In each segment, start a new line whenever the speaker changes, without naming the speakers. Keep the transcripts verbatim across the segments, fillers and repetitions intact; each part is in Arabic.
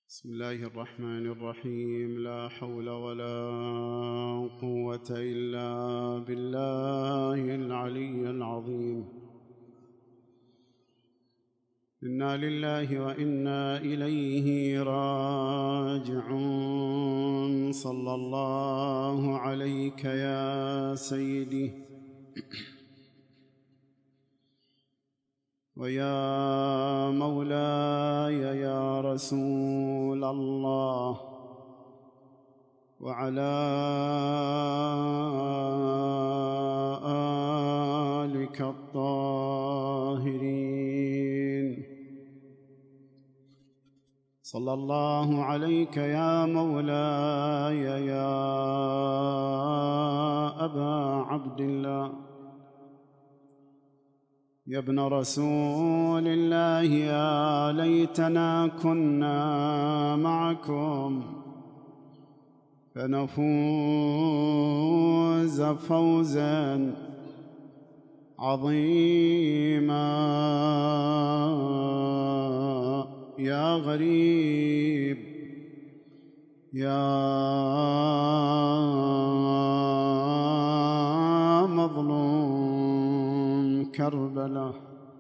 بسم الله الرحمن الرحيم. لا حول ولا قوة إلا بالله العلي العظيم. إنا لله وإنا إليه راجعون. صلى الله عليك يا سيدي ويا مولاي يا رسول الله، وعلى آلك الطاهرين. صلى الله عليك يا مولاي يا أبا عبد الله، يا ابن رسول الله، يا ليتنا كنا معكم فنفوز فوزا عظيما. يا غريب يا مظلوم كربلاء،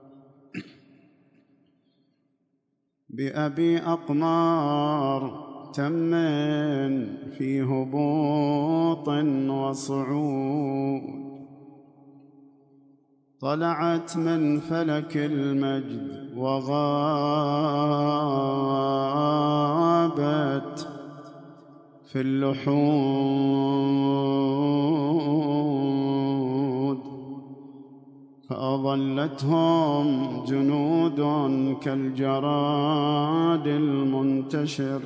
بأبي أقمار تمن في هبوط وصعود، طلعت من فلك المجد وغابت في اللحود، فأظلتهم جنود كالجراد المنتشر،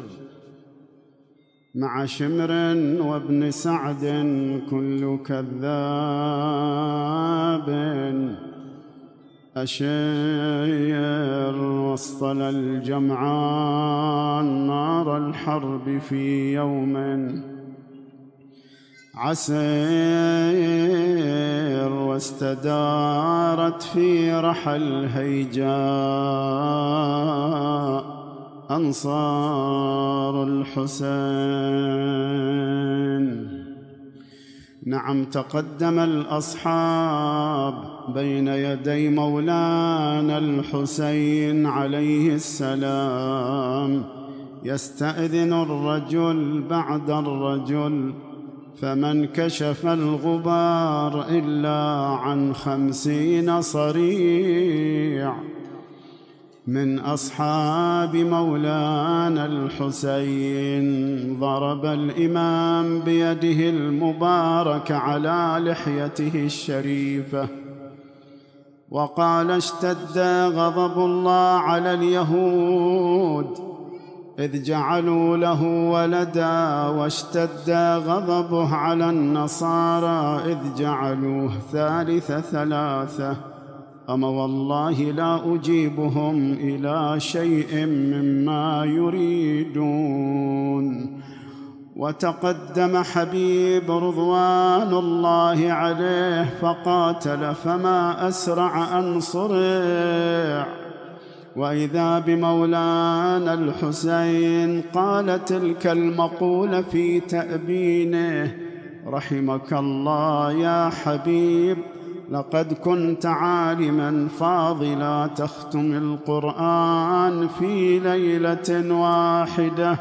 مع شمر وابن سعد كل كذاب أشير، واصطلى الجمعان نار الحرب في يوم عسير، واستدارت في رحى الهيجاء أنصار الحسين. نعم، تقدم الأصحاب بين يدي مولانا الحسين عليه السلام، يستأذن الرجل بعد الرجل، فمن كشف الغبار إلا عن خمسين صريع من أصحاب مولانا الحسين. ضرب الإمام بيده المبارك على لحيته الشريفة وقال: اشتد غضب الله على اليهود إذ جعلوا له ولدا، واشتد غضبه على النصارى إذ جعلوه ثالث ثلاثة. أما والله لا أجيبهم إلى شيء مما يريدون. وتقدم حبيب رضوان الله عليه فقاتل، فما أسرع أن صرع، وإذا بمولانا الحسين قال تلك المقولة في تأبينه: رحمك الله يا حبيب، لقد كنت عالما فاضلا تختم القرآن في ليلة واحدة.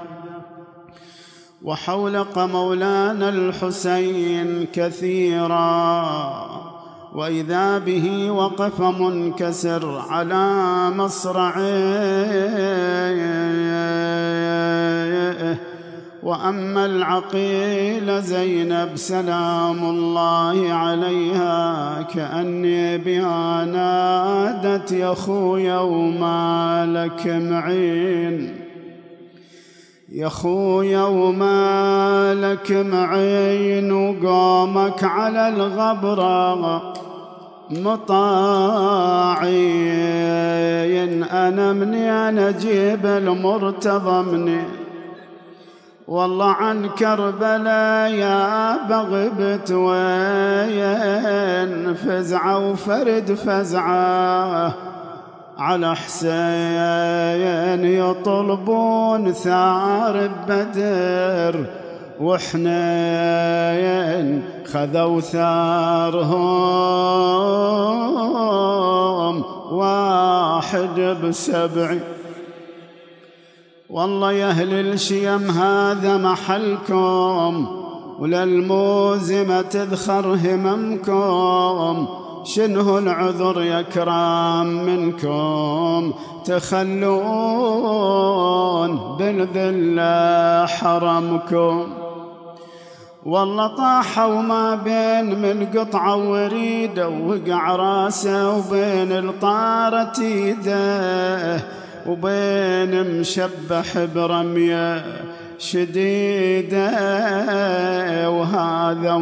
وحولق مولانا الحسين كثيرا، وإذا به وقف منكسر على مصرعه. وأما العقيل زينب سلام الله عليها كأني بها نادت: يا خويا وما لك معين، يا خويا وما لك معين، وقومك على الغبرة مطاعين. أنا مني أنا أجيب المرتضى مني، والله عن كربلاء يا بغبت وين، فزعة وفرد فزعة على حسين يطلبون ثار بدر، وحنين خذوا ثارهم واحد بسبع. والله يا أهل الشيم هذا محلكم، وللموزمة تذخر هممكم، شنه العذر يا كرام منكم تخلون بالذلة حرمكم. والله طاحوا ما بين من قطعة وريدة، وقع راسه وبين الطارة ايده، وبين مشبح برمية شديدة، وهذا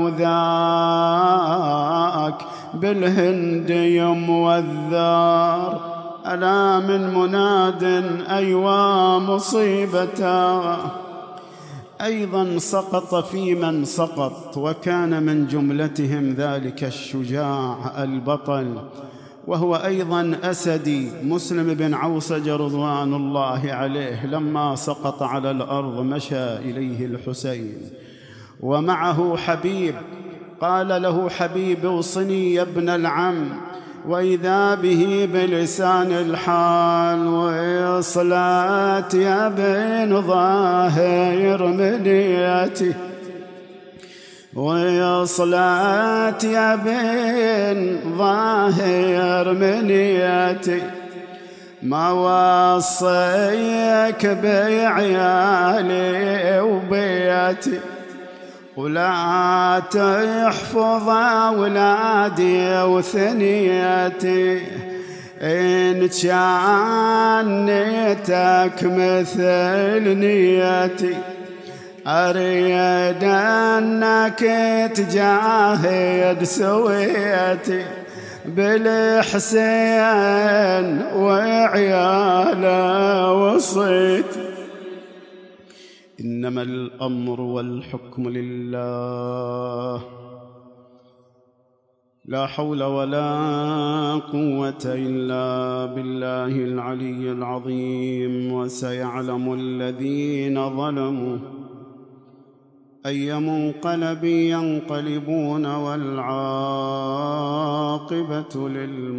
وذاك بالهندي موذر. ألا من مناد أيوا مصيبته، أيضا سقط في من سقط، وكان من جملتهم ذلك الشجاع البطل، وهو أيضا أسدي مسلم بن عوسج رضوان الله عليه. لما سقط على الأرض مشى إليه الحسين ومعه حبيب، قال له حبيب اوصني يا ابن العم، وإذا به بلسان الحال وصلات يا بن ظاهر منيتي، وصلات يا بن ظاهر منيتي، ما وصيك بعيالي وبيتي، ولا تحفظ أولادي وثنيتي، إن كان نيتك مثل نيتي، أريد أنك تجاهد سويتي بالحسين وعياله وصيتي. إنما الأمر والحكم لله، لا حول ولا قوة إلا بالله العلي العظيم. وسيعلم الذين ظلموا أي منقلب ينقلبون، والعاقبة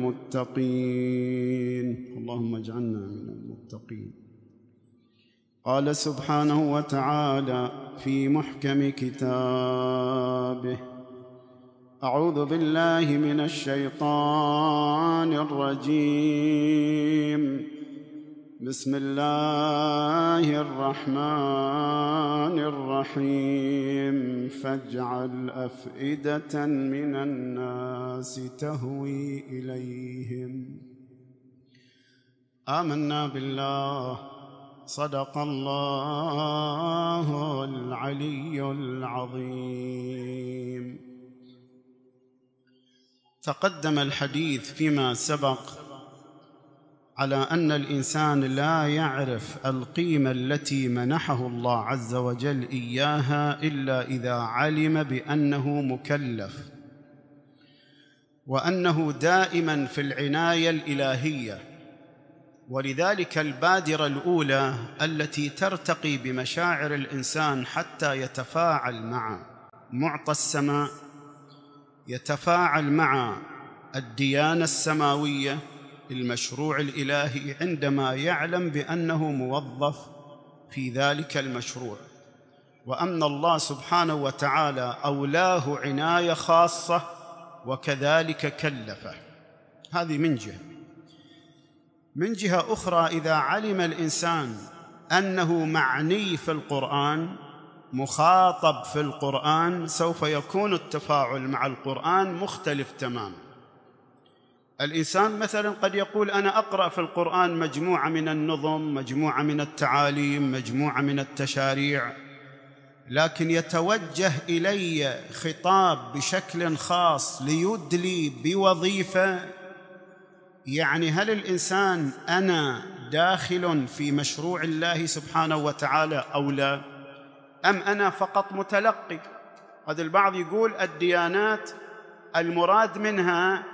للمتقين. اللهم اجعلنا من المتقين. قال سبحانه وتعالى في محكم كتابه: أعوذ بالله من الشيطان الرجيم، بسم الله الرحمن الرحيم. فاجعل أفئدة من الناس تهوي إليهم. آمنا بالله، صدق الله العلي العظيم. تقدم الحديث فيما سبق على أن الإنسان لا يعرف القيمة التي منحه الله عز وجل إياها إلا إذا علم بأنه مكلف، وأنه دائما في العناية الإلهية. ولذلك البادرة الأولى التي ترتقي بمشاعر الإنسان حتى يتفاعل مع معطى السماء، يتفاعل مع الديانة السماوية، المشروع الإلهي، عندما يعلم بأنه موظف في ذلك المشروع، وأن الله سبحانه وتعالى أولاه عناية خاصة وكذلك كلفه. هذه من جهة. من جهة أخرى، إذا علم الإنسان أنه معني في القرآن، مخاطب في القرآن، سوف يكون التفاعل مع القرآن مختلف تماما. الإنسان مثلا قد يقول: أنا أقرأ في القرآن مجموعة من النظم، مجموعة من التعاليم، مجموعة من التشاريع، لكن يتوجه إلي خطاب بشكل خاص ليدلي بوظيفة. يعني هل الإنسان أنا داخل في مشروع الله سبحانه وتعالى أو لا؟ أم أنا فقط متلقي؟ قد البعض يقول الديانات المراد منها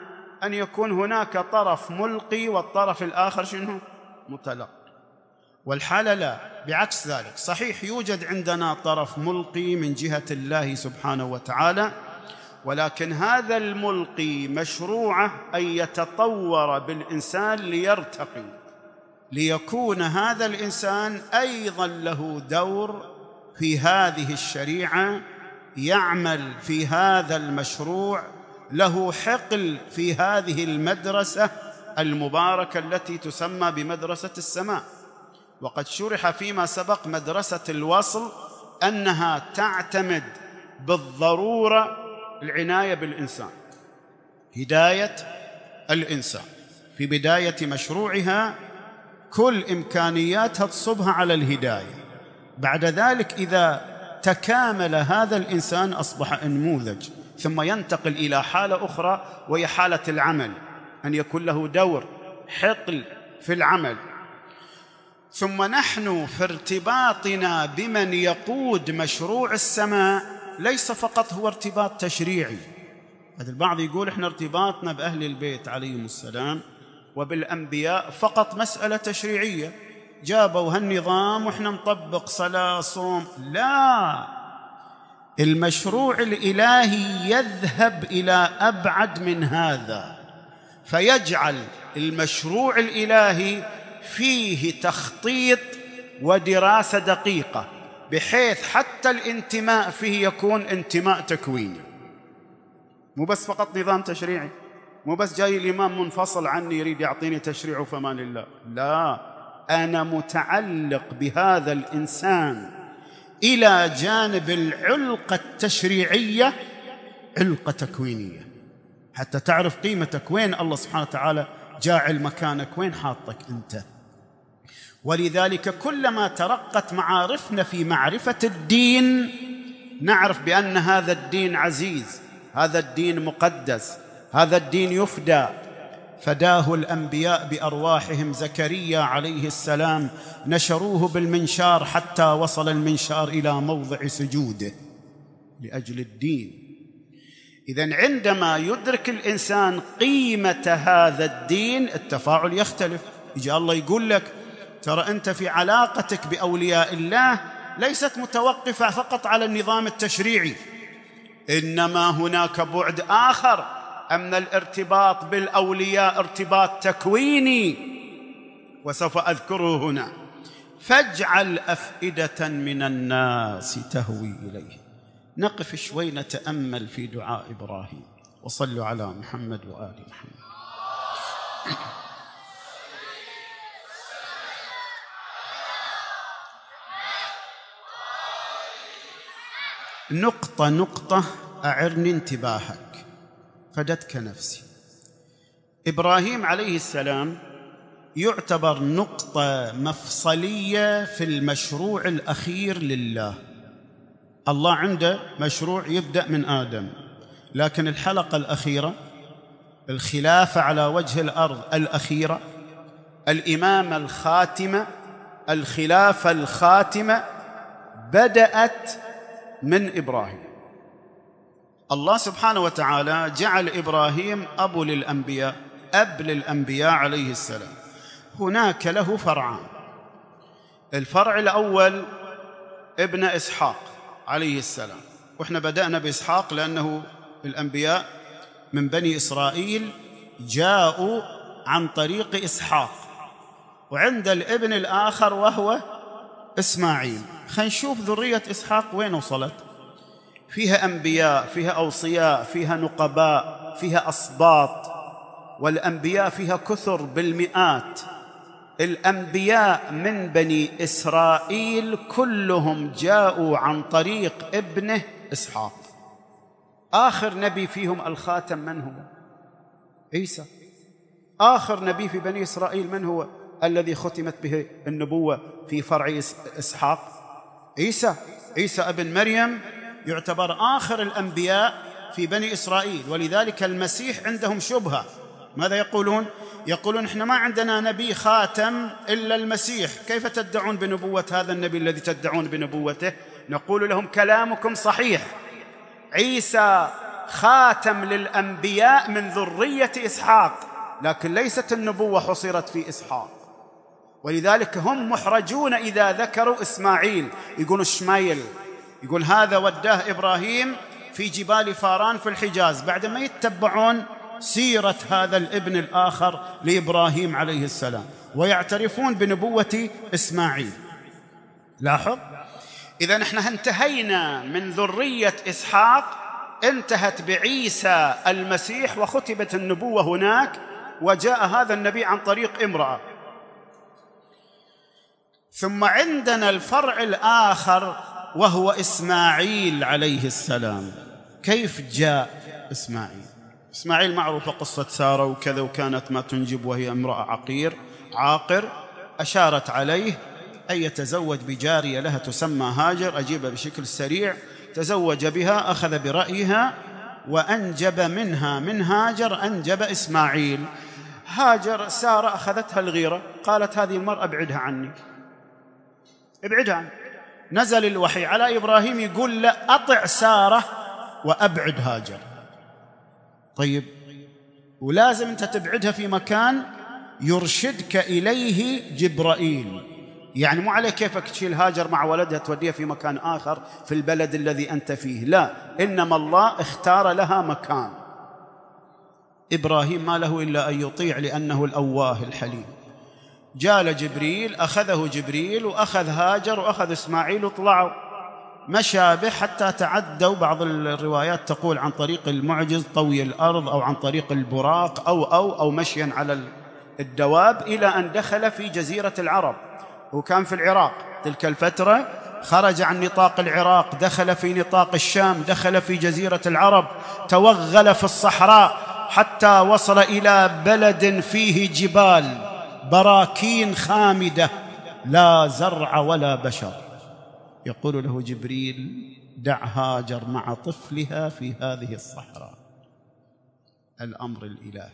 أن يكون هناك طرف ملقي والطرف الآخر شنو؟ متلقي. والحالة لا، بعكس ذلك، صحيح يوجد عندنا طرف ملقي من جهة الله سبحانه وتعالى، ولكن هذا الملقي مشروعه أن يتطور بالإنسان ليرتقي، ليكون هذا الإنسان أيضاً له دور في هذه الشريعة، يعمل في هذا المشروع، له حقل في هذه المدرسة المباركة التي تسمى بمدرسة السماء. وقد شرح فيما سبق مدرسة الوصل أنها تعتمد بالضرورة العناية بالإنسان، هداية الإنسان في بداية مشروعها، كل إمكانياتها تصبها على الهداية. بعد ذلك إذا تكامل هذا الإنسان أصبح نموذج، ثم ينتقل إلى حالة أخرى وهي حالة العمل، أن يكون له دور حقل في العمل. ثم نحن في ارتباطنا بمن يقود مشروع السماء ليس فقط هو ارتباط تشريعي. هذا البعض يقول إحنا ارتباطنا بأهل البيت عليهم السلام وبالأنبياء فقط مسألة تشريعية، جابوا هالنظام وإحنا نطبق صلاة صوم. لا، المشروع الإلهي يذهب إلى أبعد من هذا، فيجعل المشروع الإلهي فيه تخطيط ودراسة دقيقة، بحيث حتى الانتماء فيه يكون انتماء تكويني، مو بس فقط نظام تشريعي، مو بس جاي الإمام منفصل عني يريد يعطيني تشريع فمان الله. لا، أنا متعلق بهذا الإنسان إلى جانب العلقة التشريعية علقة تكوينية، حتى تعرف قيمتك وين الله سبحانه وتعالى جاعل مكانك، وين حاطك أنت. ولذلك كلما ترقت معارفنا في معرفة الدين نعرف بأن هذا الدين عزيز، هذا الدين مقدس، هذا الدين يفدى. فداه الأنبياء بأرواحهم، زكريا عليه السلام نشروه بالمنشار حتى وصل المنشار إلى موضع سجوده لأجل الدين. إذن عندما يدرك الإنسان قيمة هذا الدين التفاعل يختلف. يجي الله يقول لك ترى أنت في علاقتك بأولياء الله ليست متوقفة فقط على النظام التشريعي، إنما هناك بعد آخر أن الارتباط بالأولياء ارتباط تكويني، وسوف أذكره هنا. فاجعل أفئدة من الناس تهوي إليه. نقف شوي نتأمل في دعاء إبراهيم، وصلوا على محمد وآل محمد. نقطة نقطة أعرني انتباهك، فدتك نفسي. إبراهيم عليه السلام يعتبر نقطة مفصلية في المشروع الأخير لله. الله عنده مشروع يبدأ من آدم، لكن الحلقة الأخيرة، الخلافة على وجه الأرض الأخيرة، الإمامة الخاتمة، الخلافة الخاتمة بدأت من إبراهيم. الله سبحانه وتعالى جعل إبراهيم أبو للأنبياء، أب للأنبياء عليه السلام. هناك له فرعان. الفرع الأول ابن إسحاق عليه السلام، وإحنا بدأنا بإسحاق لأنه الأنبياء من بني إسرائيل جاءوا عن طريق إسحاق. وعند الابن الآخر وهو إسماعيل. خلينا نشوف ذرية إسحاق وين وصلت. فيها أنبياء، فيها أوصياء، فيها نقباء، فيها أسباط، والأنبياء فيها كثر بالمئات. الأنبياء من بني إسرائيل كلهم جاءوا عن طريق ابنه إسحاق. آخر نبي فيهم الخاتم من هو؟ عيسى. آخر نبي في بني إسرائيل من هو الذي ختمت به النبوة في فرع إسحاق؟ عيسى. عيسى ابن مريم يعتبر آخر الأنبياء في بني إسرائيل. ولذلك المسيح عندهم شبهة. ماذا يقولون؟ يقولون إحنا ما عندنا نبي خاتم إلا المسيح، كيف تدعون بنبوة هذا النبي الذي تدعون بنبوته؟ نقول لهم كلامكم صحيح، عيسى خاتم للأنبياء من ذرية إسحاق، لكن ليست النبوة حصرت في إسحاق، ولذلك هم محرجون إذا ذكروا إسماعيل، يقولوا إشمايل، يقول هذا وداه إبراهيم في جبال فاران في الحجاز، بعد ما يتبعون سيرة هذا الابن الآخر لإبراهيم عليه السلام ويعترفون بنبوة إسماعيل. لاحظ، إذا نحن انتهينا من ذرية إسحاق، انتهت بعيسى المسيح وختمت النبوة هناك، وجاء هذا النبي عن طريق امرأة. ثم عندنا الفرع الآخر وهو إسماعيل عليه السلام. كيف جاء إسماعيل؟ إسماعيل معروفة قصة سارة وكذا، وكانت ما تنجب وهي امرأة عقير عاقر، أشارت عليه أن يتزوج بجارية لها تسمى هاجر، أجيبها بشكل سريع، تزوج بها، أخذ برأيها وأنجب منها من هاجر أنجب إسماعيل. هاجر سارة أخذتها الغيرة، قالت هذه المرأة ابعدها عني، ابعدها عني. نزل الوحي على إبراهيم يقول لا، أطع سارة وأبعد هاجر. طيب، ولازم أنت تبعدها في مكان يرشدك إليه جبرائيل، يعني مو على كيفك تشيل هاجر مع ولدها توديها في مكان آخر في البلد الذي أنت فيه، لا، إنما الله اختار لها مكان. إبراهيم ما له إلا أن يطيع لأنه الأواه الحليم. جاء جبريل، أخذه جبريل وأخذ هاجر وأخذ إسماعيل وطلعوا، مشى به حتى تعدوا، بعض الروايات تقول عن طريق المعجز طوي الأرض، أو عن طريق البراق، أو أو أو مشيا على الدواب، إلى أن دخل في جزيرة العرب. وكان في العراق تلك الفترة، خرج عن نطاق العراق، دخل في نطاق الشام، دخل في جزيرة العرب، توغل في الصحراء حتى وصل إلى بلد فيه جبال، براكين خامدة، لا زرع ولا بشر. يقول له جبريل دع هاجر مع طفلها في هذه الصحراء. الأمر الإلهي.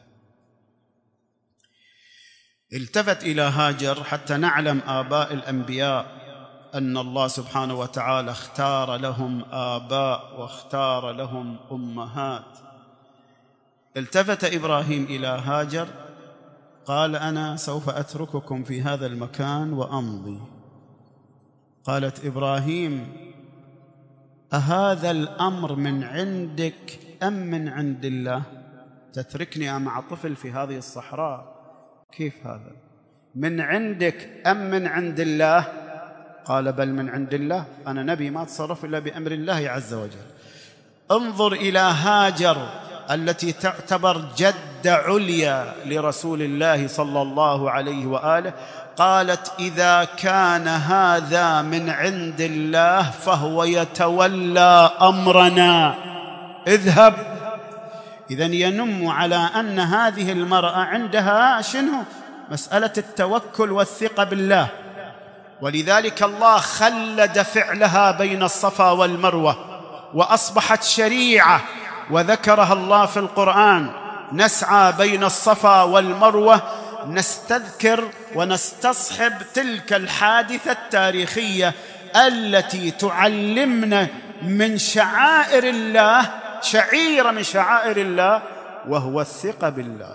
التفت إلى هاجر حتى نعلم آباء الأنبياء أن الله سبحانه وتعالى اختار لهم آباء واختار لهم أمهات. التفت إبراهيم إلى هاجر قال أنا سوف أترككم في هذا المكان وأمضي. قالت إبراهيم أهذا الأمر من عندك أم من عند الله؟ تتركني مع طفل في هذه الصحراء؟ كيف هذا؟ من عندك أم من عند الله؟ قال بل من عند الله، أنا نبي ما أتصرف إلا بأمر الله عز وجل. انظر إلى هاجر التي تعتبر جد عليا لرسول الله صلى الله عليه وآله، قالت إذا كان هذا من عند الله فهو يتولى أمرنا، اذهب. إذن ينم على أن هذه المرأة عندها شنو؟ مسألة التوكل والثقة بالله، ولذلك الله خلد فعلها بين الصفا والمروة وأصبحت شريعة، وذكرها الله في القرآن. نسعى بين الصفا والمروة نستذكر ونستصحب تلك الحادثة التاريخية التي تعلمنا من شعائر الله شعيرة من شعائر الله، وهو الثقة بالله.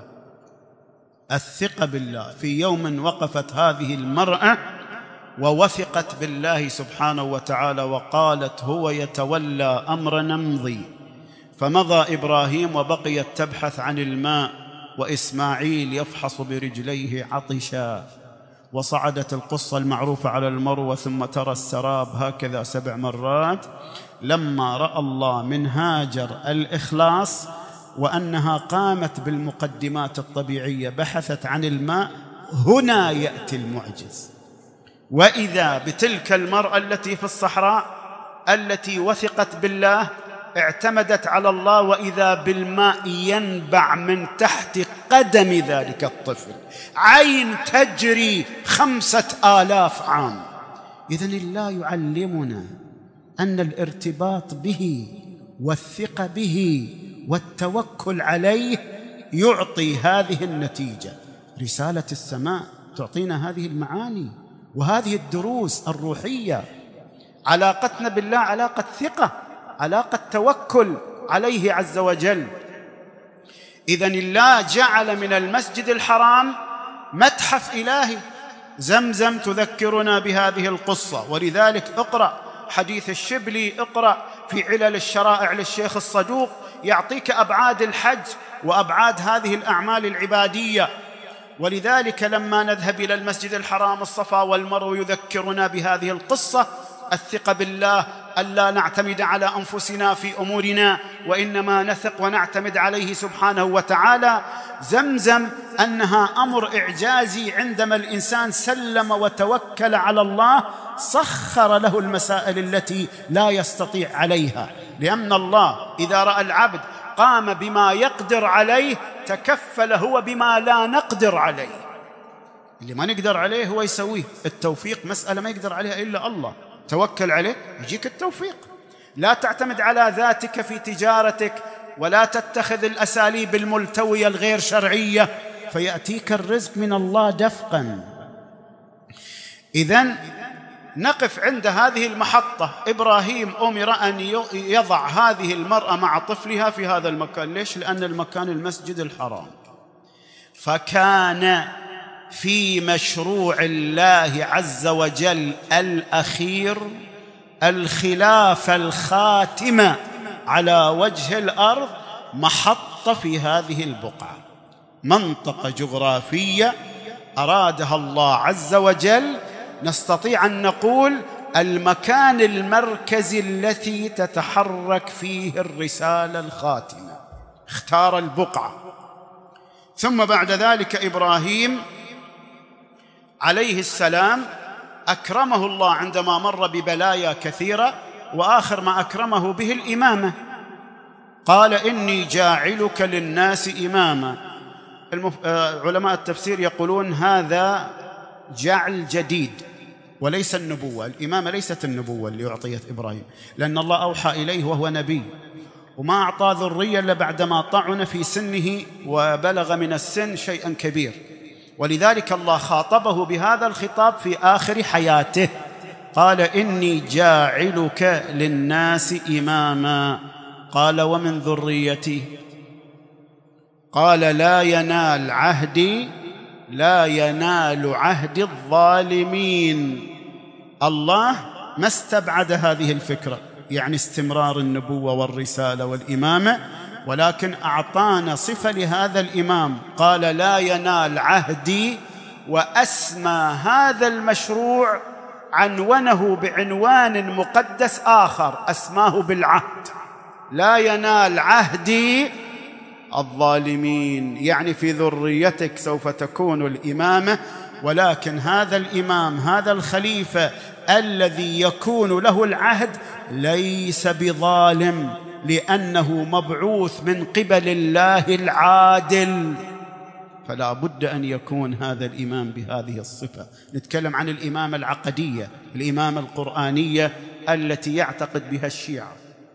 الثقة بالله. في يوم وقفت هذه المرأة ووثقت بالله سبحانه وتعالى وقالت هو يتولى أمرنا امضي. فمضى إبراهيم وبقيت تبحث عن الماء، وإسماعيل يفحص برجليه عطشا. وصعدت القصة المعروفة على المروة ثم ترى السراب هكذا سبع مرات. لما رأى الله من هاجر الإخلاص وأنها قامت بالمقدمات الطبيعية، بحثت عن الماء، هنا يأتي المعجز. وإذا بتلك المرأة التي في الصحراء التي وثقت بالله، اعتمدت على الله، وإذا بالماء ينبع من تحت قدم ذلك الطفل، عين تجري خمسة آلاف عام. إذن الله يعلمنا أن الارتباط به والثقة به والتوكل عليه يعطي هذه النتيجة. رسالة السماء تعطينا هذه المعاني وهذه الدروس الروحية. علاقتنا بالله علاقة ثقة، علاقة توكل، عليه عز وجل. إذن الله جعل من المسجد الحرام متحف إلهي. زمزم تذكرنا بهذه القصة، ولذلك اقرأ حديث الشبلي، اقرأ في علل الشرائع للشيخ الصدوق، يعطيك أبعاد الحج وأبعاد هذه الأعمال العبادية. ولذلك لما نذهب إلى المسجد الحرام الصفا والمروة يذكرنا بهذه القصة، الثقة بالله، ألا نعتمد على أنفسنا في أمورنا، وإنما نثق ونعتمد عليه سبحانه وتعالى. زمزم أنها أمر إعجازي، عندما الإنسان سلم وتوكل على الله سخر له المسائل التي لا يستطيع عليها، لأن الله إذا رأى العبد قام بما يقدر عليه تكفل هو بما لا نقدر عليه. اللي ما نقدر عليه هو يسويه. التوفيق مسألة ما يقدر عليها إلا الله، توكل عليه يجيك التوفيق. لا تعتمد على ذاتك في تجارتك، ولا تتخذ الأساليب الملتوية الغير شرعية، فيأتيك الرزق من الله دفقا. إذن نقف عند هذه المحطة. إبراهيم أمر أن يضع هذه المرأة مع طفلها في هذا المكان. ليش؟ لأن المكان المسجد الحرام. فكان في مشروع الله عز وجل الأخير الخلافة الخاتمة على وجه الأرض محطة في هذه البقعة، منطقة جغرافية أرادها الله عز وجل. نستطيع أن نقول المكان المركزي الذي تتحرك فيه الرسالة الخاتمة. اختار البقعة. ثم بعد ذلك إبراهيم عليه السلام أكرمه الله عندما مر ببلايا كثيرة، وآخر ما أكرمه به الإمامة. قال إني جاعلك للناس إماما. المف... علماء التفسير يقولون هذا جعل جديد وليس النبوة. الإمامة ليست النبوة اللي أعطيت إبراهيم، لأن الله أوحى إليه وهو نبي، وما أعطى ذرية إلا بعدما طعن في سنه وبلغ من السن شيئا كبير، ولذلك الله خاطبه بهذا الخطاب في آخر حياته. قال إني جاعلك للناس إماما. قال ومن ذريتي؟ قال لا ينال عهدي لا ينال عهد الظالمين. الله ما استبعد هذه الفكرة، يعني استمرار النبوة والرسالة والإمامة، ولكن أعطانا صفة لهذا الإمام. قال لا ينال عهدي، وأسمى هذا المشروع عنونه بعنوان مقدس آخر أسماه بالعهد. لا ينال عهدي الظالمين، يعني في ذريتك سوف تكون الإمامة، ولكن هذا الإمام هذا الخليفة الذي يكون له العهد ليس بظالم، لأنه مبعوث من قبل الله العادل، فلا بد أن يكون هذا الإمام بهذه الصفة. نتكلم عن الإمامة العقدية، الإمامة القرآنية التي يعتقد بها الشيعة.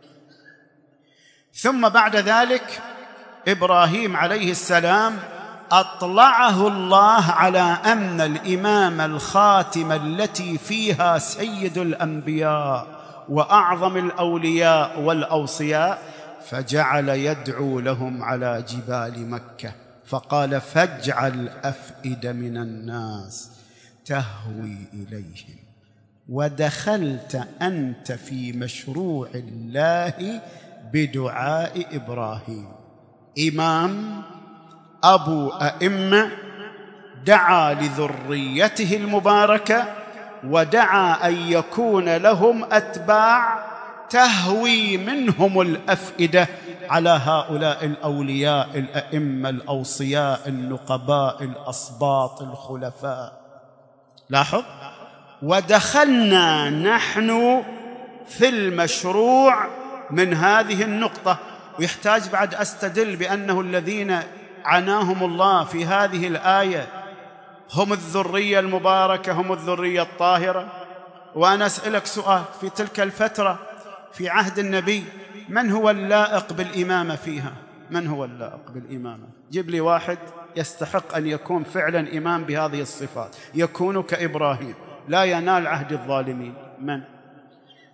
ثم بعد ذلك إبراهيم عليه السلام أطلعه الله على أن الإمامة الخاتمة التي فيها سيد الأنبياء وأعظم الأولياء والأوصياء، فجعل يدعو لهم على جبال مكة، فقال فاجعل أفئدة من الناس تهوي إليهم. ودخلت أنت في مشروع الله بدعاء إبراهيم، إمام أبو أئمة دعا لذريته المباركة، ودعا أن يكون لهم أتباع تهوي منهم الأفئدة على هؤلاء الأولياء الأئمة الأوصياء النقباء الأسباط الخلفاء. لاحظ، ودخلنا نحن في المشروع من هذه النقطة. ويحتاج بعد أستدل بأنه الذين عناهم الله في هذه الآية هم الذرية المباركة، هم الذرية الطاهرة. وأنا أسألك سؤال، في تلك الفترة في عهد النبي من هو اللائق بالإمامة فيها؟ من هو اللائق بالإمامة؟ جيب لي واحد يستحق أن يكون فعلا إمام بهذه الصفات، يكون كإبراهيم لا ينال عهد الظالمين. من؟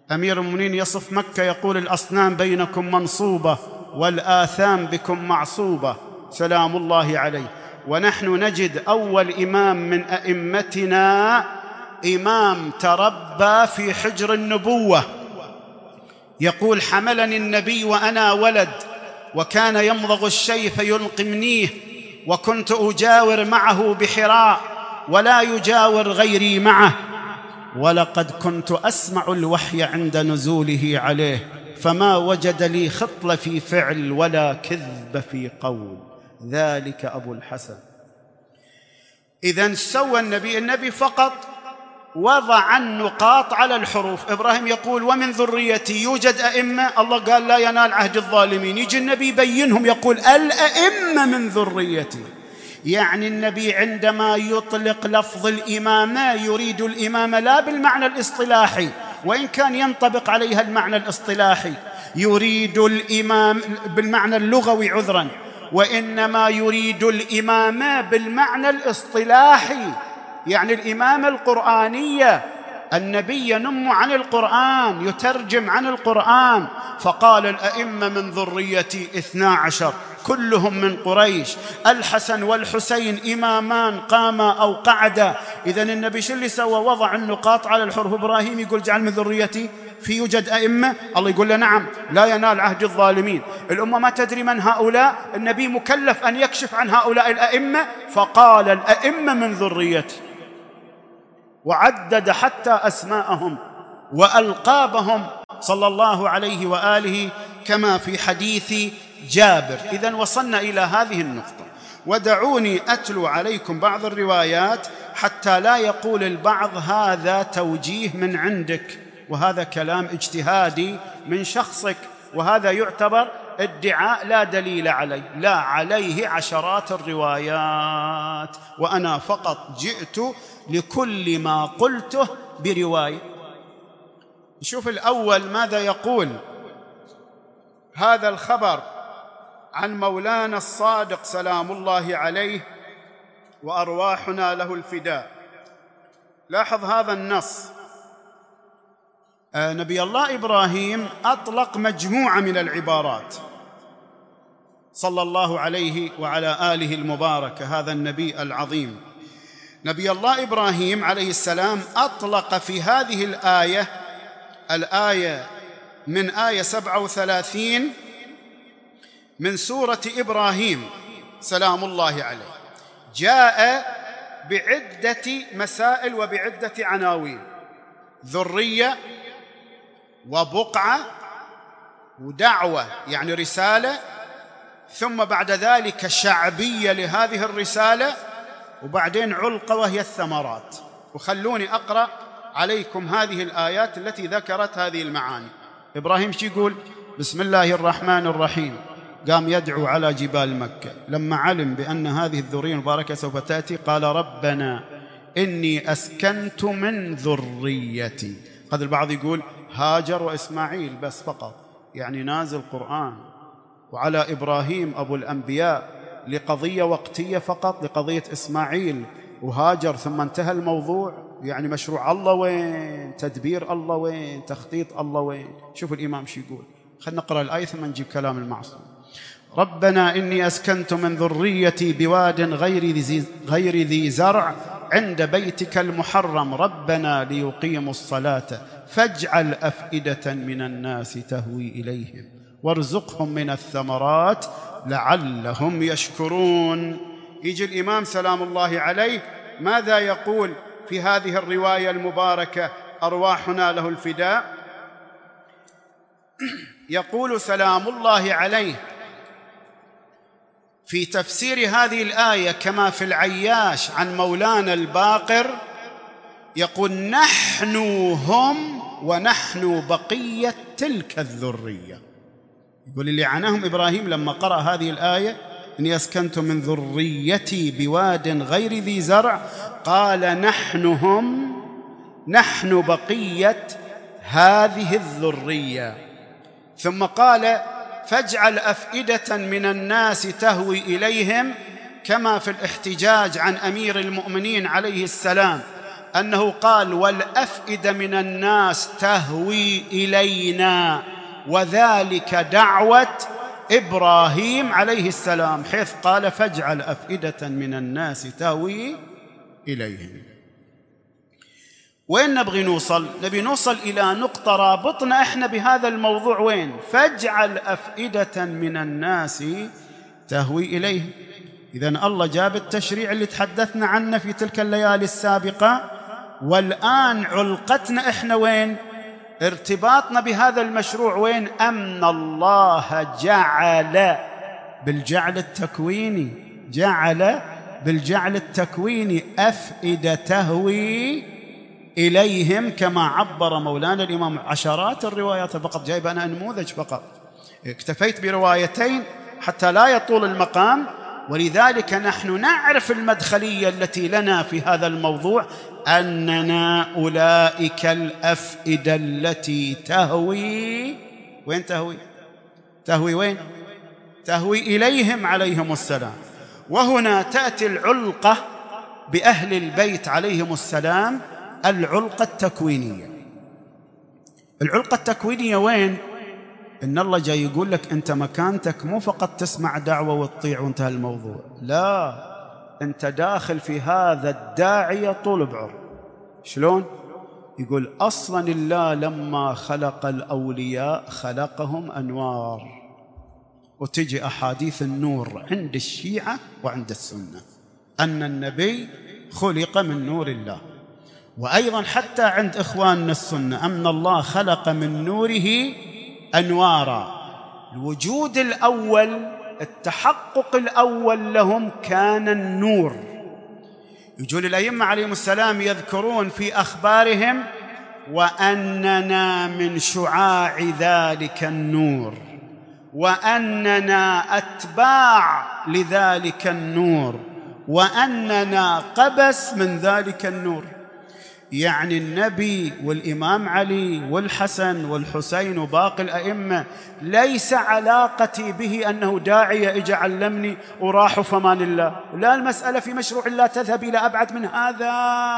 أمير المؤمنين يصف مكة يقول: الأصنام بينكم منصوبة والآثام بكم معصوبة سلام الله عليه. ونحن نجد أول إمام من أئمتنا إمام تربى في حجر النبوة، يقول: حملني النبي وأنا ولد، وكان يمضغ الشيء فيلقمنيه، وكنت أجاور معه بحراء ولا يجاور غيري معه، ولقد كنت أسمع الوحي عند نزوله عليه، فما وجد لي خطل في فعل ولا كذب في قول، ذلك أبو الحسن. إذن سوى النبي النبي فقط وضع النقاط على الحروف. إبراهيم يقول: ومن ذريتي يوجد أئمة، الله قال: لا ينال عهد الظالمين. يجي النبي يبينهم يقول: الأئمة من ذريتي. يعني النبي عندما يطلق لفظ الإمامة يريد الإمامة لا بالمعنى الاصطلاحي، وإن كان ينطبق عليها المعنى الاصطلاحي، يريد الإمام بالمعنى اللغوي عذراً، وإنما يريد الإمامة بالمعنى الاصطلاحي، يعني الإمامة القرآنية. النبي ينم عن القرآن، يترجم عن القرآن، فقال: الأئمة من ذريتي اثنا عشر كلهم من قريش، الحسن والحسين إمامان قاما أو قعدا. إذن النبي شو اللي سوى؟ وضع النقاط على الحروف. إبراهيم يقول: جعل من ذريتي في يوجد أئمة، الله يقول له: نعم، لا ينال عهد الظالمين. الأمة ما تدري من هؤلاء، النبي مكلف أن يكشف عن هؤلاء الأئمة، فقال: الأئمة من ذريتي، وعدد حتى أسماءهم وألقابهم صلى الله عليه وآله كما في حديث جابر. إذن وصلنا إلى هذه النقطة، ودعوني أتلو عليكم بعض الروايات حتى لا يقول البعض هذا توجيه من عندك وهذا كلام اجتهادي من شخصك، وهذا يعتبر ادعاء لا دليل عليه. لا، عليه عشرات الروايات، وأنا فقط جئت لكل ما قلته برواية. نشوف الأول ماذا يقول هذا الخبر عن مولانا الصادق سلام الله عليه وأرواحنا له الفداء. لاحظ هذا النص: نبي الله إبراهيم أطلق مجموعة من العبارات صلى الله عليه وعلى آله المباركة، هذا النبي العظيم. نبي الله إبراهيم عليه السلام أطلق في هذه الآية، الآية من آية سبعة وثلاثين من سورة إبراهيم سلام الله عليه، جاء بعدة مسائل وبعدة عناوين: ذرية، وبقعة، ودعوة يعني رسالة، ثم بعد ذلك شعبية لهذه الرسالة، وبعدين علقة وهي الثمرات. وخلوني أقرأ عليكم هذه الآيات التي ذكرت هذه المعاني. إبراهيم شو يقول؟ بسم الله الرحمن الرحيم. قام يدعو على جبال مكة، لما علم بأن هذه الذرية المباركة سوف تأتي قال: ربنا إني أسكنت من ذريتي. قد البعض يقول هاجر وإسماعيل بس فقط، يعني نازل قرآن وعلى إبراهيم أبو الأنبياء لقضية وقتية فقط، لقضية إسماعيل وهاجر، ثم انتهى الموضوع. يعني مشروع الله وين؟ تدبير الله وين؟ تخطيط الله وين؟ شوف الإمام شو يقول. خلنا نقرأ الآية ثم نجيب كلام المعصوم. ربنا إني أسكنت من ذريتي بواد غير ذي, غير ذي زرع عند بيتك المحرم ربنا ليقيموا الصلاة فاجعل أفئدة من الناس تهوي إليهم وارزقهم من الثمرات لعلهم يشكرون. يجي الإمام سلام الله عليه ماذا يقول في هذه الرواية المباركة أرواحنا له الفداء؟ يقول سلام الله عليه في تفسير هذه الآية كما في العياش عن مولانا الباقر، يقول: نحن هم ونحن بقية تلك الذرية. يقول اللي عناهم إبراهيم لما قرأ هذه الآية: إني أسكنت من ذريتي بواد غير ذي زرع، قال: نحن هم، نحن بقية هذه الذرية. ثم قال: فاجعل أفئدة من الناس تهوي إليهم، كما في الاحتجاج عن أمير المؤمنين عليه السلام أنه قال والأفئدة من الناس تهوي إلينا، وذلك دعوة إبراهيم عليه السلام، حيث قال فاجعل أفئدة من الناس تهوي إليهم. وين نبغي نوصل؟ نبي نوصل إلى نقطة رابطنا إحنا بهذا الموضوع. وين؟ فاجعل أفئدة من الناس تهوي إليهم. إذن الله جاب التشريع اللي تحدثنا عنه في تلك الليالي السابقة، والآن علقتنا إحنا وين؟ ارتباطنا بهذا المشروع وين؟ أن الله جعل بالجعل التكويني، جعل بالجعل التكويني أفئدة تهوي إليهم، كما عبر مولانا الإمام. عشرات الروايات فقط، جايب أنا نموذج فقط، اكتفيت بروايتين حتى لا يطول المقام. ولذلك نحن نعرف المدخلية التي لنا في هذا الموضوع، أننا أولئك الأفئدة التي تهوي وين؟ تهوي تهوي وين؟ تهوي إليهم عليهم السلام. وهنا تأتي العلقة بأهل البيت عليهم السلام، العلقة التكوينية. العلقة التكوينية وين؟ إن الله جاي يقول لك أنت مكانتك مو فقط تسمع دعوة وتطيع وانتهى الموضوع، لا، أنت داخل في هذا الداعية طول بعر. شلون؟ يقول أصلا الله لما خلق الأولياء خلقهم أنوار، وتجي أحاديث النور عند الشيعة وعند السنة أن النبي خلق من نور الله، وأيضا حتى عند إخواننا السنة أن الله خلق من نوره أنوارا. الوجود الأول، التحقق الأول لهم كان النور. يجون الأئمة عليهم السلام يذكرون في أخبارهم وأننا من شعاع ذلك النور، وأننا أتباع لذلك النور، وأننا قبس من ذلك النور. يعني النبي والإمام علي والحسن والحسين وباقي الأئمة ليس علاقتي به أنه داعية إجا علمني وراح فمان الله، لا، المسألة في مشروع الله تذهب إلى أبعد من هذا.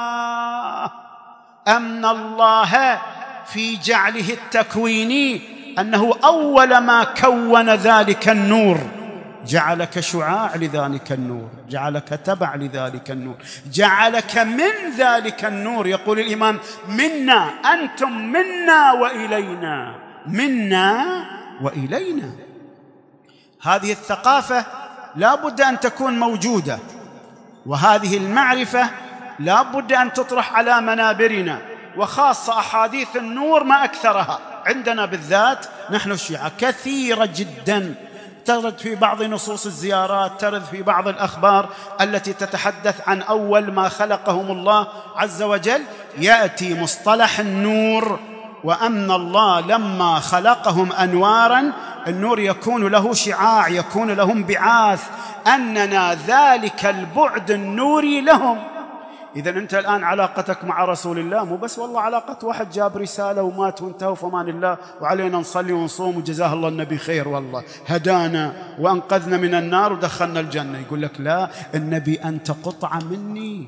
أن الله في جعله التكويني أنه أول ما كون ذلك النور جعلك شعاع لذلك النور، جعلك تبع لذلك النور، جعلك من ذلك النور. يقول الإمام منا، أنتم منا وإلينا، منا وإلينا. هذه الثقافة لا بد أن تكون موجودة، وهذه المعرفة لا بد أن تطرح على منابرنا، وخاصة أحاديث النور ما أكثرها عندنا بالذات نحن الشيعة، كثيرة جداً، ترد في بعض نصوص الزيارات، ترد في بعض الأخبار التي تتحدث عن أول ما خلقهم الله عز وجل، يأتي مصطلح النور، وأن الله لما خلقهم أنواراً، النور يكون له شعاع، يكون له انبعاث، أننا ذلك البعد النوري لهم. إذن أنت الآن علاقتك مع رسول الله مو بس والله علاقة واحد جاب رسالة ومات وانتهى وفمان الله وعلينا نصلي ونصوم وجزاه الله النبي خير، والله هدانا وأنقذنا من النار ودخلنا الجنة. يقول لك لا، النبي أنت قطعة مني،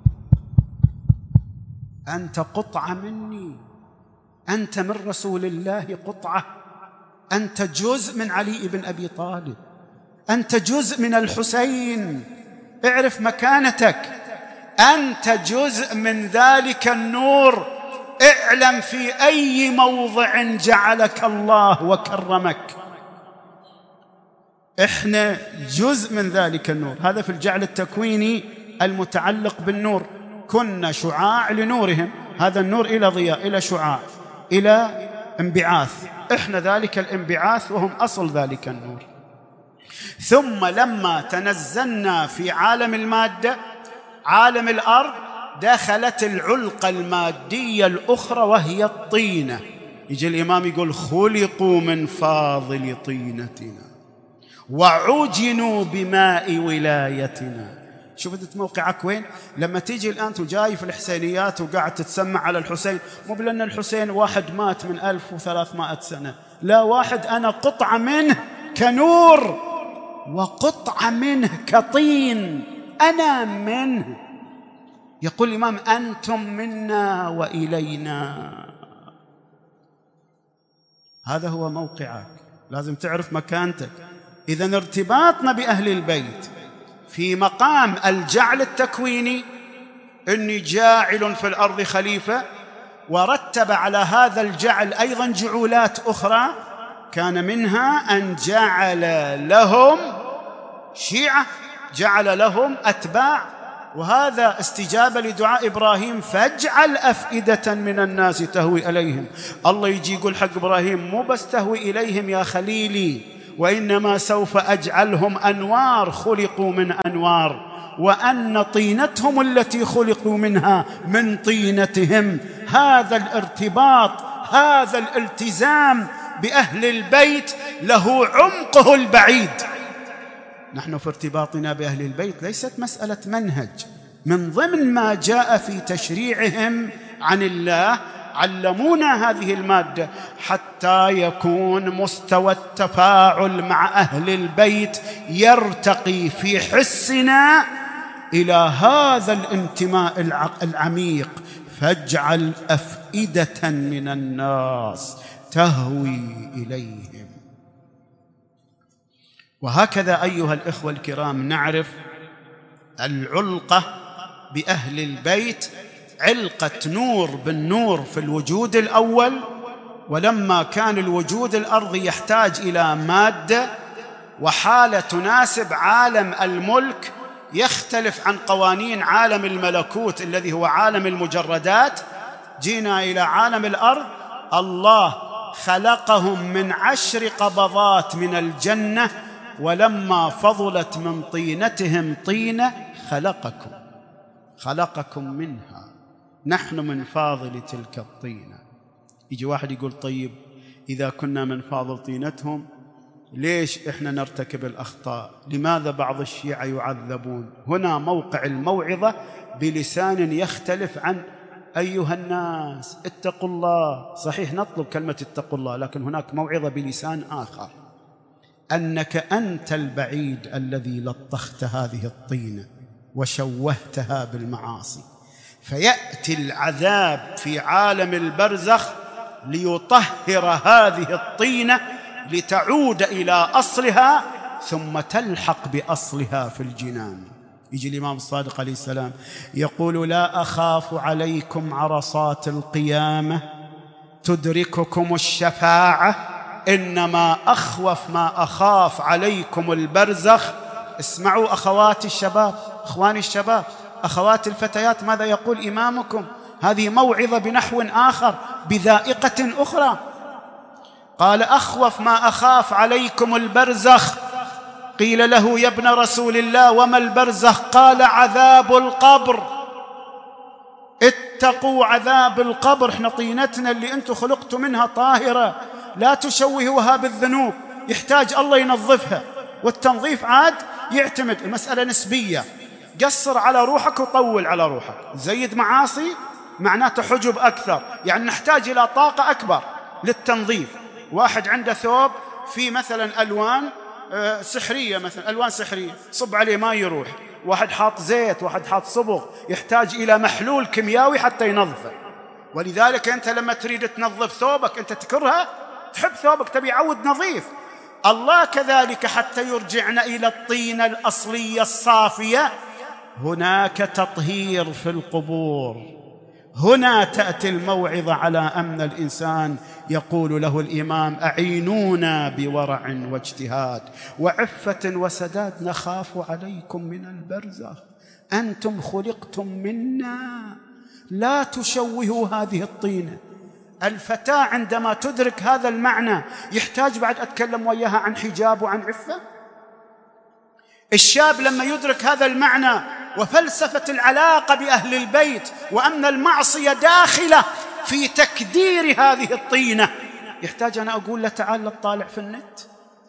أنت قطعة مني، أنت من رسول الله قطعة، أنت جزء من علي بن أبي طالب، أنت جزء من الحسين، اعرف مكانتك، أنت جزء من ذلك النور، اعلم في أي موضع جعلك الله وكرمك. إحنا جزء من ذلك النور. هذا في الجعل التكويني المتعلق بالنور، كنا شعاع لنورهم، هذا النور إلى ضياء، إلى شعاع، إلى انبعاث، إحنا ذلك الانبعاث وهم أصل ذلك النور. ثم لما تنزلنا في عالم المادة، عالم الأرض، دخلت العلقة المادية الأخرى وهي الطينة. يجي الإمام يقول خلقوا من فاضل طينتنا وعجنوا بماء ولايتنا. شوف أنت موقعك وين؟ لما تيجي الآن تجاي في الحسينيات وقاعد تتسمع على الحسين، مو بلأن الحسين واحد مات من ألف وثلاثمائة سنة، لا، واحد أنا قطعة منه كنور وقطعة منه كطين، أنا منه. يقول الإمام أنتم منا وإلينا. هذا هو موقعك، لازم تعرف مكانتك. إذن ارتباطنا بأهل البيت في مقام الجعل التكويني، إني جاعل في الأرض خليفة، ورتب على هذا الجعل أيضا جعولات أخرى، كان منها أن جعل لهم شيعة، جعل لهم أتباع، وهذا استجابة لدعاء إبراهيم فاجعل أفئدة من الناس تهوي إليهم. الله يجي يقول حق إبراهيم مو بس تهوي إليهم يا خليلي، وإنما سوف أجعلهم أنوار خلقوا من أنوار، وأن طينتهم التي خلقوا منها من طينتهم. هذا الارتباط، هذا الالتزام بأهل البيت له عمقه البعيد. نحن في ارتباطنا بأهل البيت ليست مسألة منهج، من ضمن ما جاء في تشريعهم عن الله علمونا هذه المادة حتى يكون مستوى التفاعل مع أهل البيت يرتقي في حسنا إلى هذا الانتماء العميق. فاجعل أفئدة من الناس تهوي إليهم. وهكذا أيها الإخوة الكرام نعرف العلقة بأهل البيت علقة نور بالنور في الوجود الأول، ولما كان الوجود الأرضي يحتاج إلى مادة وحالة تناسب عالم الملك يختلف عن قوانين عالم الملكوت الذي هو عالم المجردات، جينا إلى عالم الأرض. الله خلقهم من عشر قبضات من الجنة، ولما فضلت من طينتهم طينة خلقكم خلقكم منها، نحن من فاضل تلك الطينة. يجي واحد يقول طيب إذا كنا من فاضل طينتهم ليش إحنا نرتكب الأخطاء؟ لماذا بعض الشيعة يعذبون؟ هنا موقع الموعظة بلسان يختلف عن أيها الناس اتقوا الله. صحيح نطلب كلمة اتقوا الله، لكن هناك موعظة بلسان آخر، أنك أنت البعيد الذي لطخت هذه الطينة وشوهتها بالمعاصي، فيأتي العذاب في عالم البرزخ ليطهر هذه الطينة لتعود إلى أصلها ثم تلحق بأصلها في الجنان. يجي الإمام الصادق عليه السلام يقول لا أخاف عليكم عرصات القيامة تدرككم الشفاعة، إنما أخوف ما أخاف عليكم البرزخ. اسمعوا أخواتي الشباب، إخواني الشباب، أخواتي الفتيات، ماذا يقول إمامكم؟ هذه موعظة بنحو آخر بذائقة أخرى. قال أخوف ما أخاف عليكم البرزخ. قيل له يا ابن رسول الله وما البرزخ؟ قال عذاب القبر. اتقوا عذاب القبر. احنا طينتنا اللي انتم خلقتوا منها طاهرة، لا تشوهوها بالذنوب، يحتاج الله ينظفها، والتنظيف عاد يعتمد المسألة نسبية، قصر على روحك وطول على روحك. زيد معاصي معناته حجب أكثر، يعني نحتاج إلى طاقة أكبر للتنظيف. واحد عنده ثوب في مثلا ألوان سحرية، مثلا ألوان سحرية، صب عليه ما يروح. واحد حاط زيت، واحد حاط صبغ، يحتاج إلى محلول كيميائي حتى ينظفه. ولذلك أنت لما تريد تنظف ثوبك أنت تكرهه، تحب ثوبك تبي يعود نظيف. الله كذلك حتى يرجعنا إلى الطينة الأصلية الصافية. هناك تطهير في القبور، هنا تأتي الموعظة على أمن الإنسان. يقول له الإمام أعينونا بورع واجتهاد وعفة وسداد نخاف عليكم من البرزخ، أنتم خلقتم منا، لا تشوهوا هذه الطينة. الفتاة عندما تدرك هذا المعنى يحتاج بعد أتكلم وياها عن حجاب وعن عفة؟ الشاب لما يدرك هذا المعنى وفلسفة العلاقة بأهل البيت وأن المعصية داخلة في تكدير هذه الطينة، يحتاج أنا أقول له تعال اطالع في النت.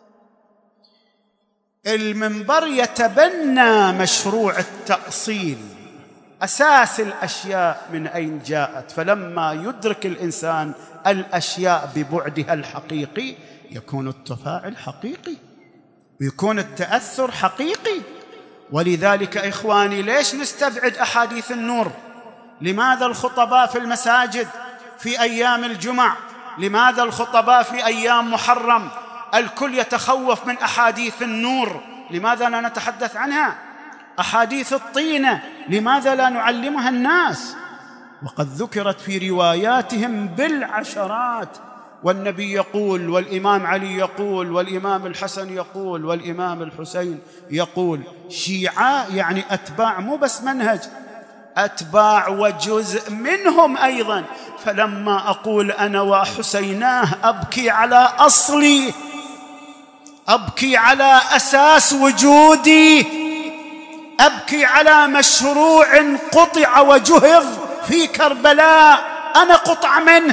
المنبر يتبنى مشروع التأصيل، أساس الأشياء من أين جاءت. فلما يدرك الإنسان الأشياء ببعدها الحقيقي يكون التفاعل حقيقي ويكون التأثر حقيقي. ولذلك إخواني ليش نستبعد أحاديث النور؟ لماذا الخطباء في المساجد في أيام الجمع؟ لماذا الخطباء في أيام محرم؟ الكل يتخوف من أحاديث النور، لماذا لا نتحدث عنها؟ أحاديث الطينة لماذا لا نعلمها الناس؟ وقد ذكرت في رواياتهم بالعشرات، والنبي يقول، والإمام علي يقول، والإمام الحسن يقول، والإمام الحسين يقول. شيعة يعني أتباع، مو بس منهج، أتباع وجزء منهم أيضا. فلما أقول أنا وحسيناه أبكي على أصلي، أبكي على أساس وجودي، أبكي على مشروع قطع وجهض في كربلاء، أنا قطع منه.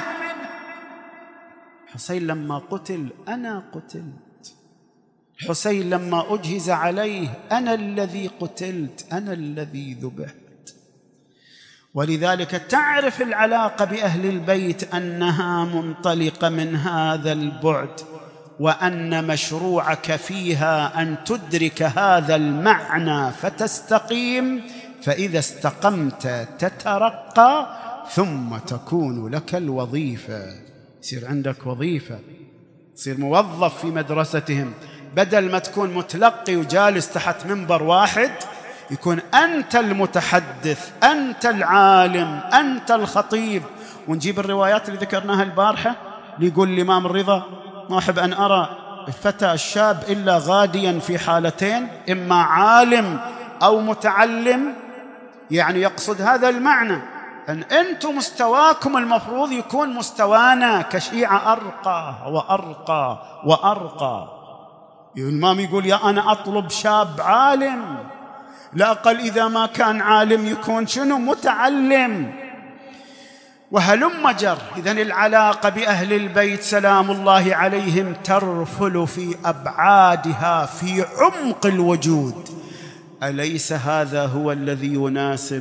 حسين لما قتل أنا قتلت، حسين لما أجهز عليه أنا الذي قتلت، أنا الذي ذبحت. ولذلك تعرف العلاقة بأهل البيت أنها منطلقة من هذا البعد، وأن مشروعك فيها أن تدرك هذا المعنى فتستقيم، فإذا استقمت تترقى، ثم تكون لك الوظيفة، يصير عندك وظيفة، تصير موظف في مدرستهم، بدل ما تكون متلقي وجالس تحت منبر واحد، يكون أنت المتحدث، أنت العالم، أنت الخطيب. ونجيب الروايات اللي ذكرناها البارحة، ليقول الإمام الرضا: ما أحب أن أرى الفتى الشاب إلا غاديا في حالتين، إما عالم أو متعلم. يعني يقصد هذا المعنى، أن أنتم مستواكم المفروض يكون مستوانا كشيعة أرقى وأرقى وأرقى. الإمام يقول: يا أنا أطلب شاب عالم، لا أقل إذا ما كان عالم يكون شنو؟ متعلم. وهلم جر. إذن العلاقة بأهل البيت سلام الله عليهم ترفل في أبعادها، في عمق الوجود. أليس هذا هو الذي يناسب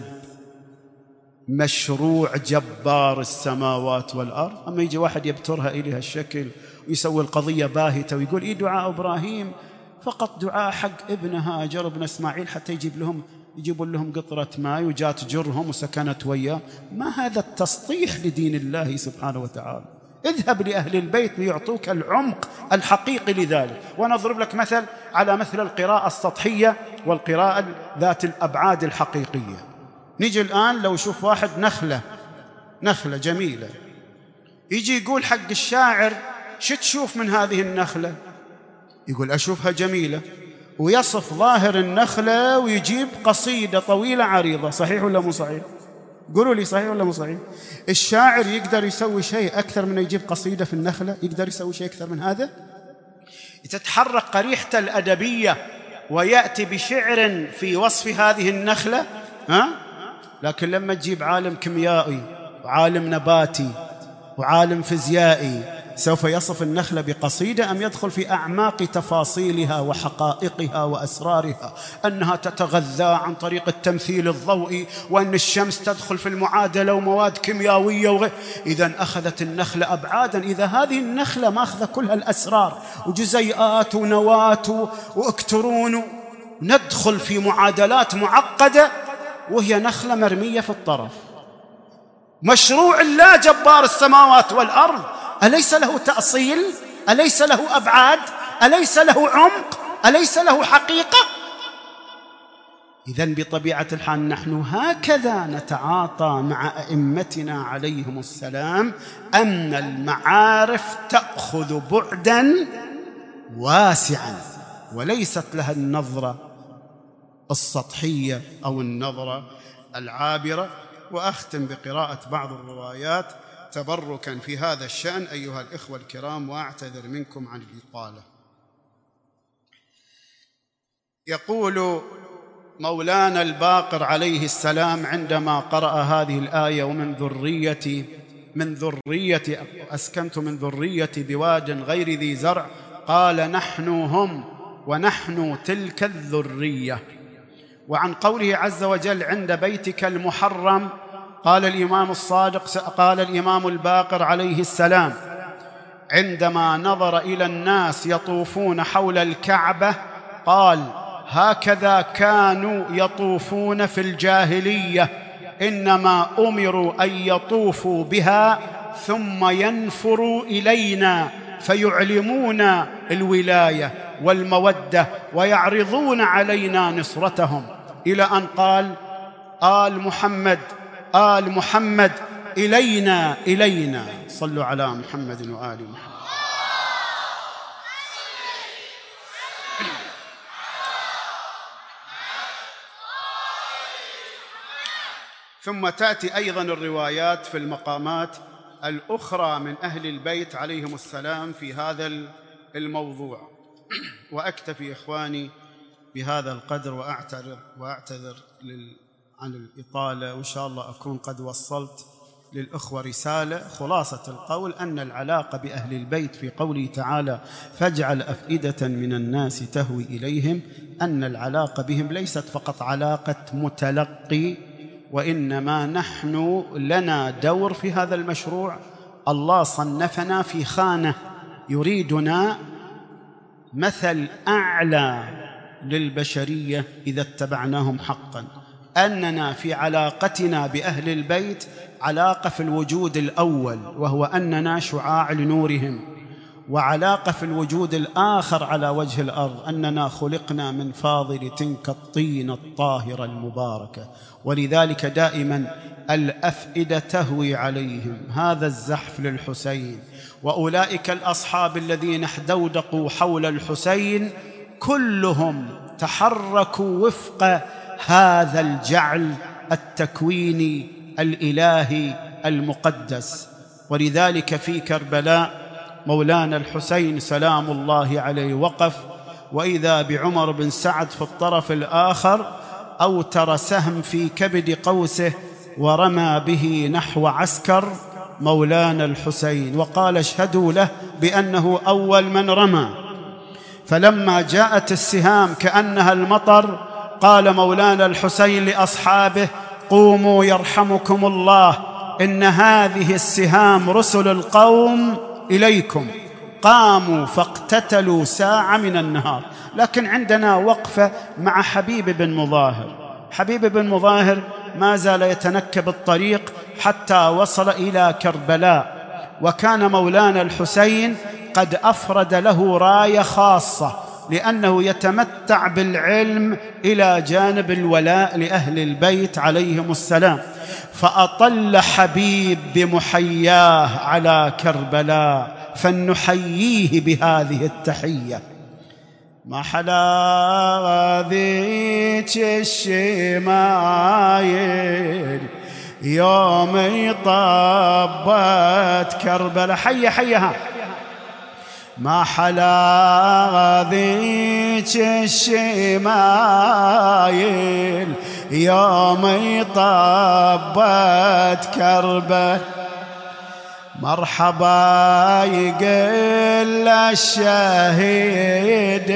مشروع جبار السماوات والأرض؟ أما يجي واحد يبترها إلى هالشكل ويسوي القضية باهتة ويقول: إيه دعاء إبراهيم فقط دعاء حق ابن هاجر ابن إسماعيل حتى يجيب لهم يجيبوا لهم قطرة ماء وجات جرهم وسكنت وياه. ما هذا التسطيح لدين الله سبحانه وتعالى؟ اذهب لأهل البيت ليعطوك العمق الحقيقي لذلك. ونضرب لك مثل على مثل القراءة السطحية والقراءة ذات الأبعاد الحقيقية. نيجي الآن لو شوف واحد نخلة نخلة جميلة، يجي يقول حق الشاعر: شو تشوف من هذه النخلة؟ يقول: أشوفها جميلة، ويصف ظاهر النخلة ويجيب قصيدة طويلة عريضة. صحيح ولا مو صحيح؟ قولوا لي صحيح ولا مو صحيح؟ الشاعر يقدر يسوي شيء أكثر من يجيب قصيدة في النخلة؟ يقدر يسوي شيء أكثر من هذا؟ تتحرك قريحته الأدبية ويأتي بشعر في وصف هذه النخلة، ها؟ لكن لما تجيب عالم كيميائي وعالم نباتي وعالم فيزيائي سوف يصف النخلة بقصيدة، أم يدخل في أعماق تفاصيلها وحقائقها وأسرارها، أنها تتغذى عن طريق التمثيل الضوئي، وأن الشمس تدخل في المعادلة ومواد كيميائية وغير. إذن أخذت النخلة أبعادا. إذا هذه النخلة ماخذة كل هالأسرار وجزيئات ونواة وإلكترون، ندخل في معادلات معقدة وهي نخلة مرمية في الطرف. مشروع الله جبار السماوات والأرض أليس له تأصيل؟ أليس له أبعاد؟ أليس له عمق؟ أليس له حقيقة؟ إذن بطبيعة الحال نحن هكذا نتعاطى مع أئمتنا عليهم السلام، أن المعارف تأخذ بعداً واسعاً وليست لها النظرة السطحية أو النظرة العابرة. وأختم بقراءة بعض الروايات تبركاً في هذا الشأن أيها الإخوة الكرام، وأعتذر منكم عن الإطالة. يقول مولانا الباقر عليه السلام عندما قرأ هذه الآية: ومن ذريتي من ذريتي أسكنت من ذريتي بواد غير ذي زرع، قال: نحن هم ونحن تلك الذرية. وعن قوله عز وجل: عند بيتك المحرم، قال الإمام الصادق قال الإمام الباقر عليه السلام عندما نظر إلى الناس يطوفون حول الكعبة قال: هكذا كانوا يطوفون في الجاهلية، إنما أمروا أن يطوفوا بها ثم ينفروا إلينا فيعلمون الولاية والمودة ويعرضون علينا نصرتهم، إلى أن قال: آل محمد آل محمد إلينا إلينا. صلوا على محمد وآل محمد. ثم تأتي أيضاً الروايات في المقامات الأخرى من أهل البيت عليهم السلام في هذا الموضوع. وأكتفي إخواني بهذا القدر وأعتذر وأعتذر عن الإطالة، وإن شاء الله أكون قد وصلت للأخوة رسالة. خلاصة القول أن العلاقة بأهل البيت في قوله تعالى: فاجعل أفئدة من الناس تهوي إليهم، أن العلاقة بهم ليست فقط علاقة متلقي، وإنما نحن لنا دور في هذا المشروع. الله صنفنا في خانة، يريدنا مثل أعلى للبشرية إذا اتبعناهم حقاً، أننا في علاقتنا بأهل البيت علاقة في الوجود الأول، وهو أننا شعاع لنورهم، وعلاقة في الوجود الآخر على وجه الأرض، أننا خلقنا من فاضلة كالطين الطاهرة المباركة، ولذلك دائما الأفئدة تهوي عليهم. هذا الزحف للحسين، وأولئك الأصحاب الذين احدودقوا حول الحسين كلهم تحركوا وفق هذا الجعل التكويني الإلهي المقدس. ولذلك في كربلاء مولانا الحسين سلام الله عليه وقف، وإذا بعمر بن سعد في الطرف الآخر أوتر سهم في كبد قوسه ورمى به نحو عسكر مولانا الحسين، وقال: اشهدوا له بأنه أول من رمى. فلما جاءت السهام كأنها المطر قال مولانا الحسين لأصحابه: قوموا يرحمكم الله، إن هذه السهام رسل القوم إليكم. قاموا فاقتتلوا ساعة من النهار. لكن عندنا وقفة مع حبيب بن مظاهر. حبيب بن مظاهر ما زال يتنكب الطريق حتى وصل إلى كربلاء، وكان مولانا الحسين قد أفرد له راية خاصة، لأنه يتمتع بالعلم إلى جانب الولاء لأهل البيت عليهم السلام. فأطل حبيب بمحياه على كربلاء، فلنحييه بهذه التحية: ما حلا ذيك الشمايل يوم طبت كربلاء. حية حيها. ما حلا ذيك الشمايل يوم طبت كربلاء. مرحبا يقل الشهيد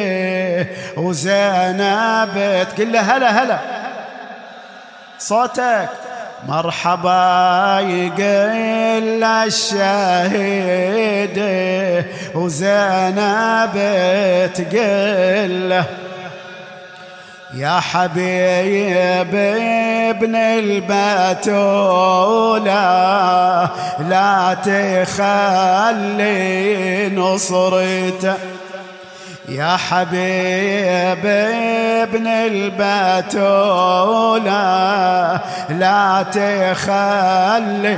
وزينب، قل له هلا هلا صوتك. مرحبا يقل الشهيد وزينب تقل له: يا حبيب ابن البتولة لا تخلي نصرته. يا حبيب ابن البتولة لا تخلي.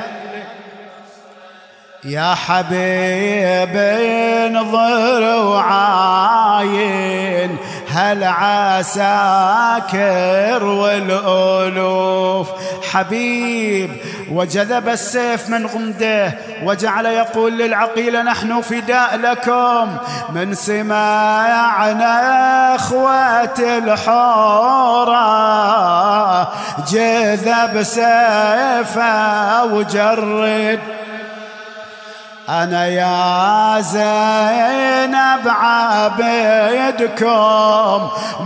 يا حبيب انظر وعاين هل عساكر والألوف. حبيب وجذب السيف من غمده وجعل يقول للعقيل: نحن فداء لكم. من سمعنا أخوة الحورة جذب سيفه وجرد. أنا يا زينب عبيدكم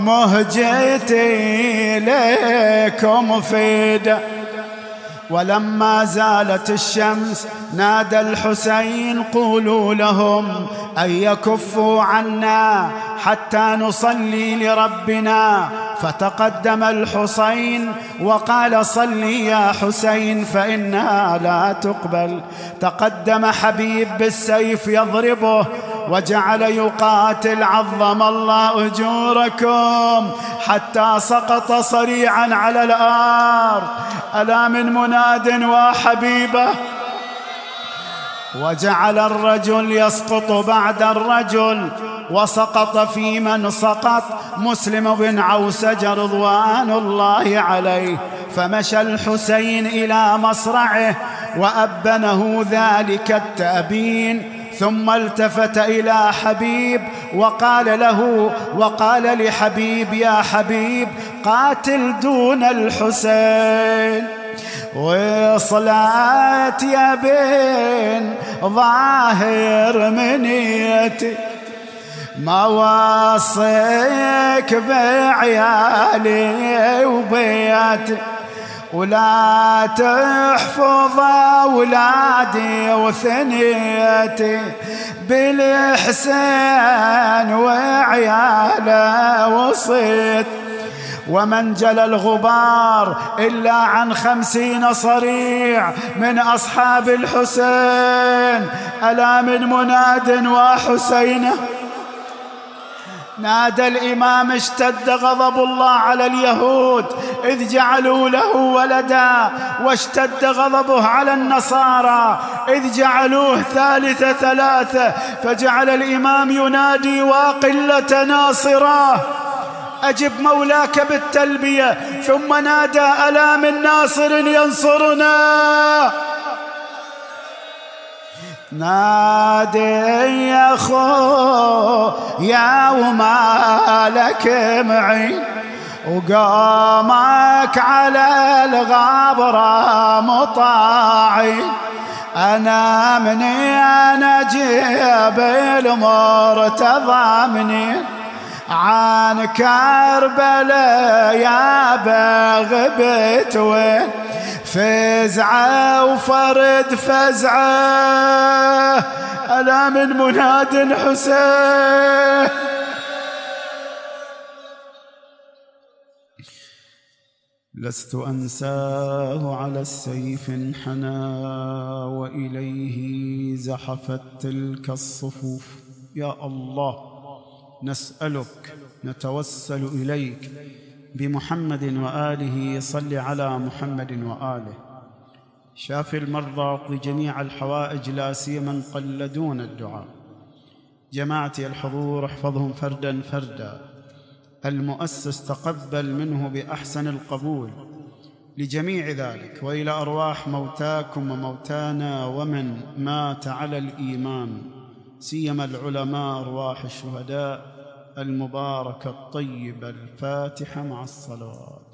مهجتي لكم فدا. ولما زالت الشمس نادى الحسين: قولوا لهم أن يكفوا عنا حتى نصلي لربنا. فتقدم الحسين وقال: صلي يا حسين فإنها لا تقبل. تقدم حبيب بالسيف يضربه وجعل يقاتل: عظم الله أجوركم، حتى سقط صريعا على الأرض. ألا من مناد وحبيبه. وجعل الرجل يسقط بعد الرجل، وسقط في من سقط مسلم بن عوسج رضوان الله عليه. فمشى الحسين إلى مصرعه وأبنه ذلك التأبين، ثم التفت إلى حبيب وقال له وقال لحبيب: يا حبيب، قاتل دون الحسين. وصلات يا بن ظاهر منيتي، ما واصيك بعيالي وبياتي، ولا تحفظ أولادي وثنيتي، بالإحسان وعياله وصيت. ومن جلى الغبار إلا عن خمسين صريع من أصحاب الحسين. ألا من مناد وحسينه. نادى الإمام: اشتد غضب الله على اليهود إذ جعلوا له ولدا، واشتد غضبه على النصارى إذ جعلوه ثالث ثلاثة. فجعل الإمام ينادي: وقلة ناصراه، أجب مولاك بالتلبية. ثم نادى: ألا من ناصر ينصرنا. نادي يا أخو يا وما لك معين، وقامك على الغابرة مطاعين. أنا مني أنا جيب المرتضى منين، عن كربلاء يا بغبت وين، فزعة وفرد فزعة. ألا من مناد حسين. لست أنساه على السيف انحنى، وإليه زحفت تلك الصفوف. يا الله، نسألك نتوسل إليك بمحمد وآله، صل على محمد وآله. شاف المرضى واقض جميع الحوائج، لا سيما قلدون الدعاء. جماعتي الحضور احفظهم فردا فردا. المؤسس تقبل منه بأحسن القبول لجميع ذلك، وإلى أرواح موتاكم وموتانا ومن مات على الإيمان، سيما العلماء، أرواح الشهداء المباركة الطيبة الفاتحة مع الصلوات.